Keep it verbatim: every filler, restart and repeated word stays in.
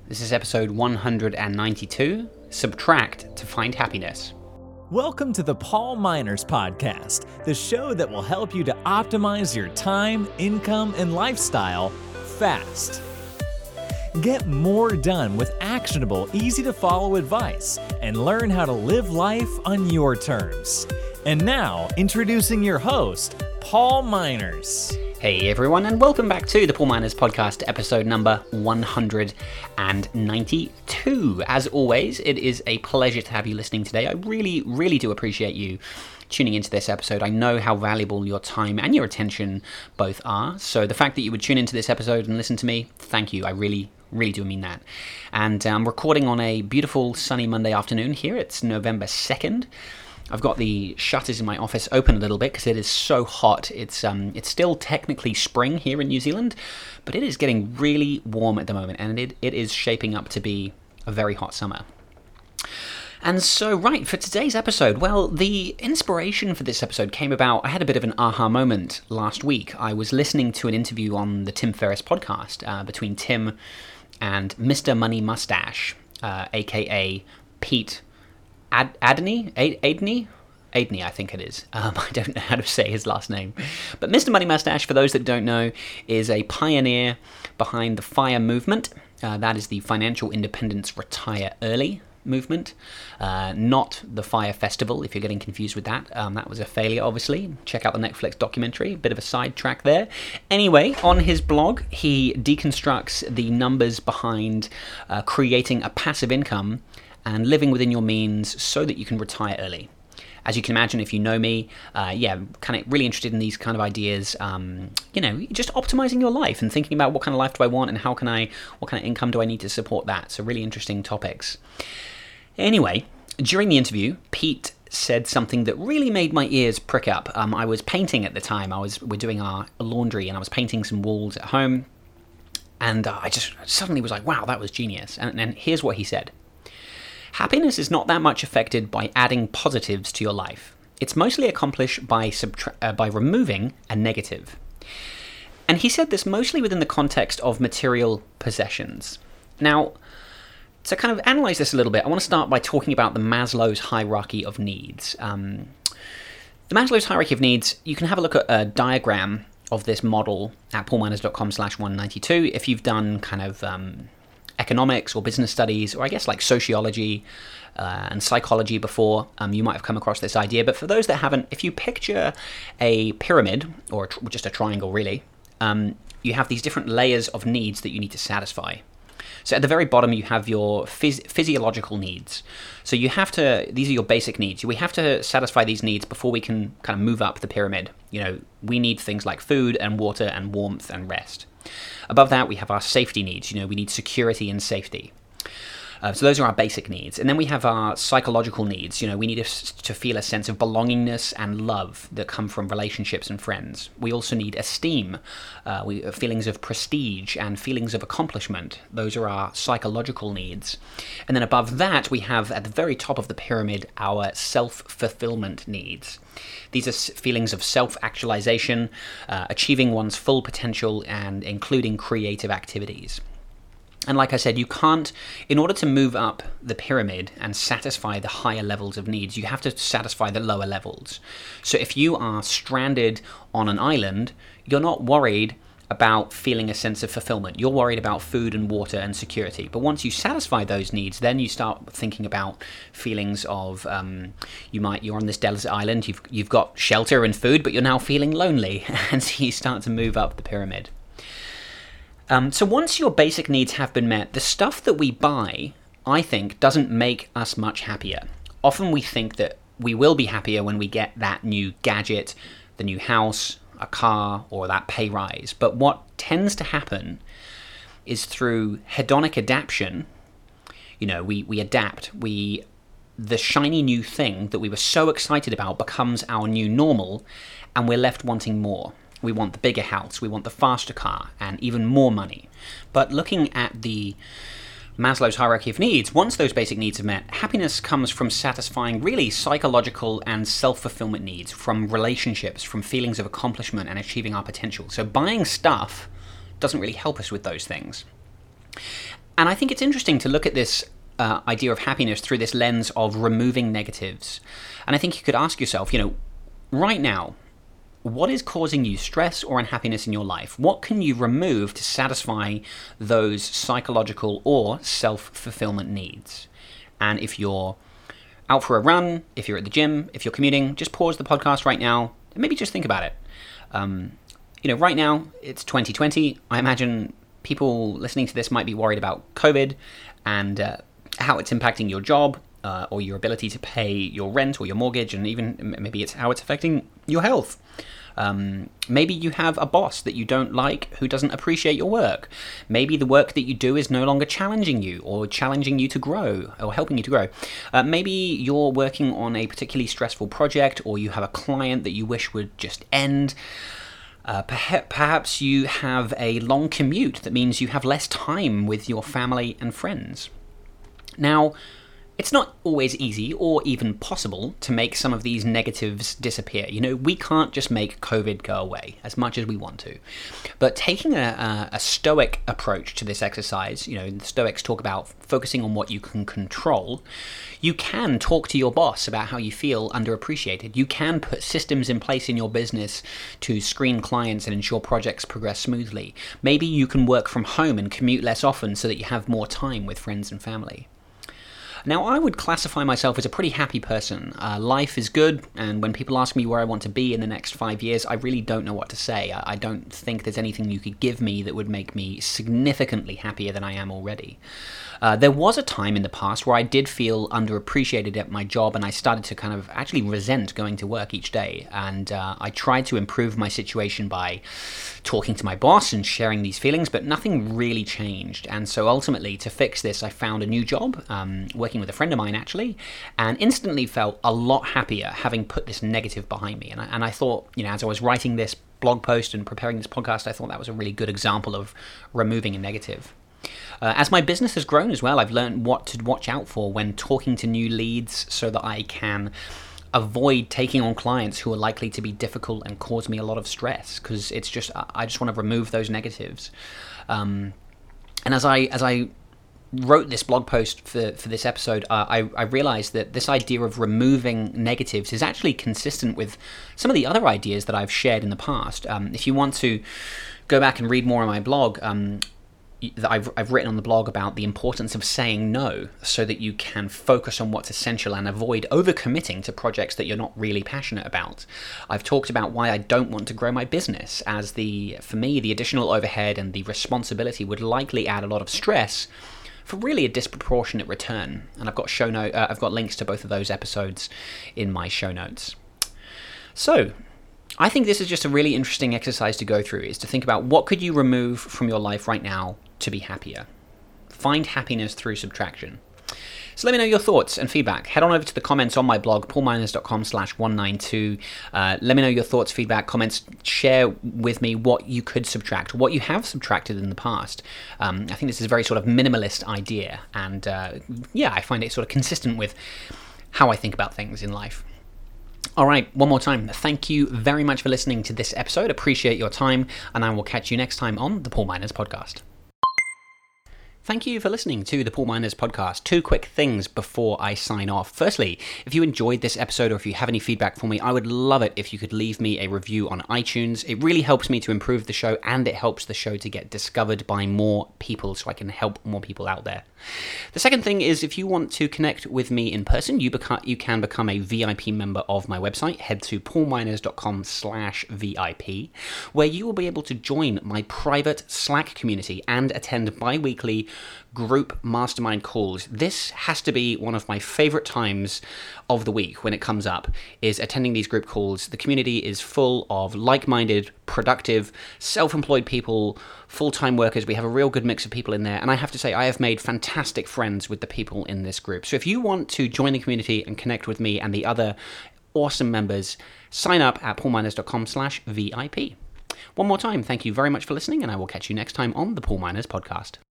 This is episode one hundred ninety-two, Subtract to Find Happiness. Welcome to the Paul Miners Podcast, the show that will help you to optimize your time, income, and lifestyle fast. Get more done with actionable, easy-to-follow advice and learn how to live life on your terms. And now, introducing your host, Paul Miners. Hey everyone, and welcome back to the Paul Miners Podcast, episode number one hundred ninety-two. As always, it is a pleasure to have you listening today. I really, really do appreciate you tuning into this episode. I know how valuable your time and your attention both are. So the fact that you would tune into this episode and listen to me, thank you. I really, really do mean that. And I'm recording on a beautiful sunny Monday afternoon here. It's November second. I've got the shutters in my office open a little bit because it is so hot. It's um, it's still technically spring here in New Zealand, but it is getting really warm at the moment, and it, it is shaping up to be a very hot summer. And so, right, for today's episode, well, the inspiration for this episode came about, I had a bit of an aha moment last week. I was listening to an interview on the Tim Ferriss podcast uh, between Tim and Mister Money Mustache, uh, a k a. Pete Ad- Adney? Ad- Adney? Adney, I think it is. Um, I don't know how to say his last name. But Mister Money Mustache, for those that don't know, is a pioneer behind the FIRE movement. Uh, that is the Financial Independence Retire Early movement, uh, not the FIRE Festival, if you're getting confused with that. Um, that was a failure, obviously. Check out the Netflix documentary, bit of a sidetrack there. Anyway, on his blog, he deconstructs the numbers behind uh, creating a passive income and living within your means so that you can retire early. As you can imagine, if you know me, uh, yeah, kind of really interested in these kind of ideas, um, you know, just optimizing your life and thinking about what kind of life do I want and how can I, what kind of income do I need to support that? So really interesting topics. Anyway, during the interview, Pete said something that really made my ears prick up. Um, I was painting at the time. I was, we're doing our laundry and I was painting some walls at home. And uh, I just suddenly was like, wow, that was genius. And, and here's what he said. Happiness is not that much affected by adding positives to your life. It's mostly accomplished by subtra- uh, by removing a negative. And he said this mostly within the context of material possessions. Now, to kind of analyze this a little bit, I want to start by talking about the Maslow's hierarchy of needs. Um, the Maslow's hierarchy of needs, you can have a look at a diagram of this model at paulminers.com slash 192 if you've done kind of Um, economics or business studies, or I guess like sociology uh, and psychology before, um, you might have come across this idea. But for those that haven't, if you picture a pyramid, or a tr- just a triangle really, um, you have these different layers of needs that you need to satisfy. So at the very bottom, you have your phys- physiological needs. So you have to, these are your basic needs. We have to satisfy these needs before we can kind of move up the pyramid. You know, we need things like food and water and warmth and rest. Above that, we have our safety needs. You know, we need security and safety. Uh, so those are our basic needs. And then we have our psychological needs. You know, we need to, to feel a sense of belongingness and love that come from relationships and friends. We also need esteem, uh, we, uh, feelings of prestige and feelings of accomplishment. Those are our psychological needs. And then above that, we have at the very top of the pyramid, our self-fulfillment needs. These are feelings of self-actualization, uh, achieving one's full potential, and including creative activities. And like I said, you can't, in order to move up the pyramid and satisfy the higher levels of needs, you have to satisfy the lower levels. So if you are stranded on an island, you're not worried about feeling a sense of fulfillment. You're worried about food and water and security. But once you satisfy those needs, then you start thinking about feelings of, um, you might, you're on this desert island, you've, you've got shelter and food, but you're now feeling lonely. And so you start to move up the pyramid. Um, so once your basic needs have been met, the stuff that we buy, I think, doesn't make us much happier. Often we think that we will be happier when we get that new gadget, the new house, a car, or that pay rise. But what tends to happen is through hedonic adaptation, you know, we, we adapt, we the shiny new thing that we were so excited about becomes our new normal, and we're left wanting more. We want the bigger house, we want the faster car, and even more money. But looking at the Maslow's hierarchy of needs, once those basic needs are met, happiness comes from satisfying really psychological and self-fulfillment needs, from relationships, from feelings of accomplishment and achieving our potential. So buying stuff doesn't really help us with those things. And I think it's interesting to look at this uh, idea of happiness through this lens of removing negatives. And I think you could ask yourself, you know, right now, what is causing you stress or unhappiness in your life? What can you remove to satisfy those psychological or self-fulfillment needs? And if you're out for a run, if you're at the gym, if you're commuting, just pause the podcast right now and maybe just think about it. Um, you know, right now, it's twenty twenty. I imagine people listening to this might be worried about COVID and uh, how it's impacting your job uh, or your ability to pay your rent or your mortgage, and even maybe it's how it's affecting your health. Um, maybe you have a boss that you don't like who doesn't appreciate your work. Maybe the work that you do is no longer challenging you or challenging you to grow or helping you to grow. Uh, maybe you're working on a particularly stressful project, or you have a client that you wish would just end. Uh, perha- perhaps you have a long commute that means you have less time with your family and friends. Now, it's not always easy or even possible to make some of these negatives disappear. You know, we can't just make COVID go away as much as we want to. But taking a, a, a stoic approach to this exercise, you know, the Stoics talk about focusing on what you can control. You can talk to your boss about how you feel underappreciated. You can put systems in place in your business to screen clients and ensure projects progress smoothly. Maybe you can work from home and commute less often so that you have more time with friends and family. Now, I would classify myself as a pretty happy person. Uh, life is good, and when people ask me where I want to be in the next five years, I really don't know what to say. I, I don't think there's anything you could give me that would make me significantly happier than I am already. Uh, there was a time in the past where I did feel underappreciated at my job, and I started to kind of actually resent going to work each day. And uh, I tried to improve my situation by talking to my boss and sharing these feelings, but nothing really changed. And so ultimately, to fix this, I found a new job, um, working with a friend of mine actually, and instantly felt a lot happier having put this negative behind me. And I, and I thought, you know, as I was writing this blog post and preparing this podcast, I thought that was a really good example of removing a negative. Uh, as my business has grown as well, I've learned what to watch out for when talking to new leads so that I can avoid taking on clients who are likely to be difficult and cause me a lot of stress, because it's just, I just want to remove those negatives. Um, and as I as I wrote this blog post for, for this episode, uh, I, I realized that this idea of removing negatives is actually consistent with some of the other ideas that I've shared in the past. Um, if you want to go back and read more on my blog, um, I've, I've written on the blog about the importance of saying no so that you can focus on what's essential and avoid overcommitting to projects that you're not really passionate about. I've talked about why I don't want to grow my business, as the for me, the additional overhead and the responsibility would likely add a lot of stress for really a disproportionate return. And I've got show note, uh, I've got links to both of those episodes in my show notes. So, I think this is just a really interesting exercise to go through, is to think about what could you remove from your life right now to be happier. Find happiness through subtraction. So let me know your thoughts and feedback. Head on over to the comments on my blog, paulminers.com slash 192. Uh, let me know your thoughts, feedback, comments. Share with me what you could subtract, what you have subtracted in the past. Um, I think this is a very sort of minimalist idea. And uh, yeah, I find it sort of consistent with how I think about things in life. All right, one more time. Thank you very much for listening to this episode. Appreciate your time, and I will catch you next time on the Paul Miners Podcast. Thank you for listening to the Paul Miners Podcast. Two quick things before I sign off. Firstly, if you enjoyed this episode or if you have any feedback for me, I would love it if you could leave me a review on iTunes. It really helps me to improve the show, and it helps the show to get discovered by more people so I can help more people out there. The second thing is, if you want to connect with me in person, you, beca- you can become a V I P member of my website. Head to paulminers.com slash VIP, where you will be able to join my private Slack community and attend bi-weekly group mastermind calls. This has to be one of my favorite times of the week when it comes up, is attending these group calls. The community is full of like-minded, productive, self-employed people, full-time workers. We have a real good mix of people in there, and I have to say I have made fantastic friends with the people in this group. So if you want to join the community and connect with me and the other awesome members, sign up at paulminers.com slash VIP. One more time, thank you very much for listening, and I will catch you next time on the Paul Miners Podcast.